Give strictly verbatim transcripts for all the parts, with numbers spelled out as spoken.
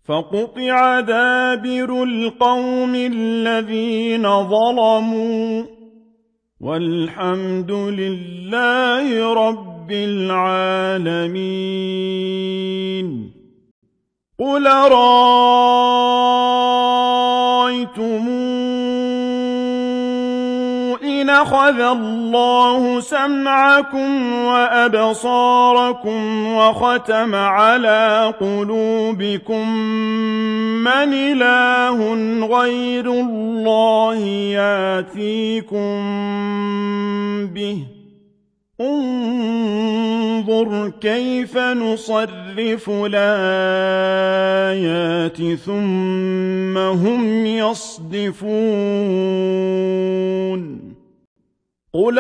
فقطع دابر القوم الذين ظلموا والحمد لله رب العالمين. قل رأيتم إن أخذ الله سمعكم وأبصاركم وختم على قلوبكم من إله غير الله يأتيكم به انظر كيف نصرف الآيات ثم هم يصدفون. قل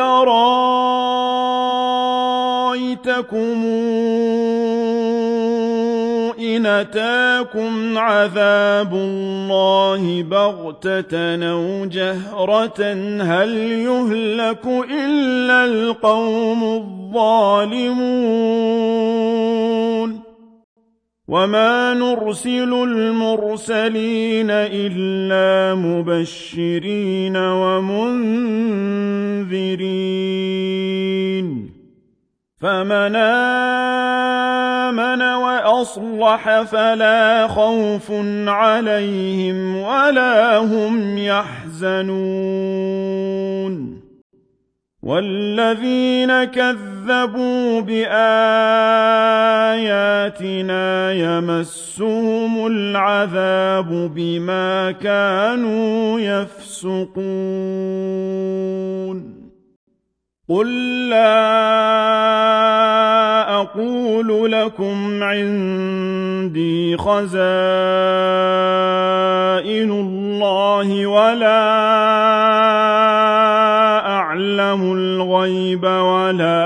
رأيتكم إن أتاكم عذاب الله بغتة أو جهرة هل يهلك إلا القوم الظالمون. وما نرسل المرسلين إلا مبشرين ومنذرين فمن آمن وأصلح فلا خوف عليهم ولا هم يحزنون. والذين كذبوا بآياتنا يمسهم العذاب بما كانوا يفسقون. قل لا أقول لكم عندي خزائن الله ولا أعلم الغيب ولا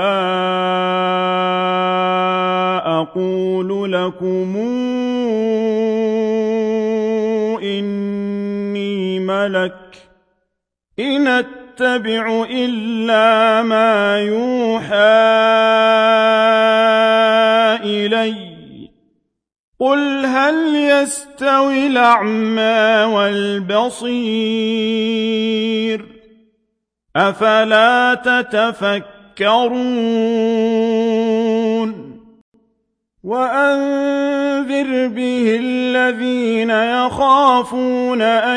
أقول لكم إني ملك إن أتبع إلا ما يوحى إلي. قل هل يستوي الأعمى والبصير أفلا تتفكرون. وأنذر به الذين يخافون أن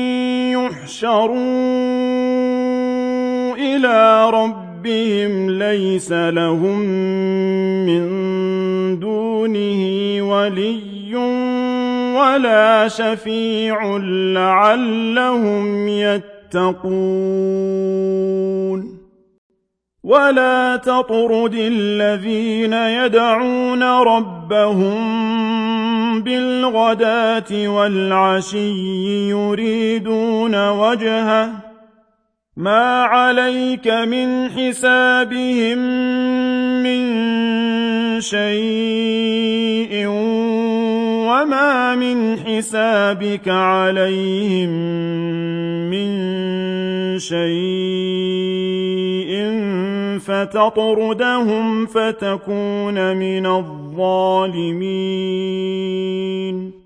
يحشروا إلى ربهم ليس لهم من دونه ولي ولا شفيع لعلهم يتقون. ولا تطرد الذين يدعون ربهم بالغداة والعشي يريدون وجهه ما عليك من حسابهم من شيء وما من حسابك عليهم من شيء فتطردهم فتكون من الظالمين.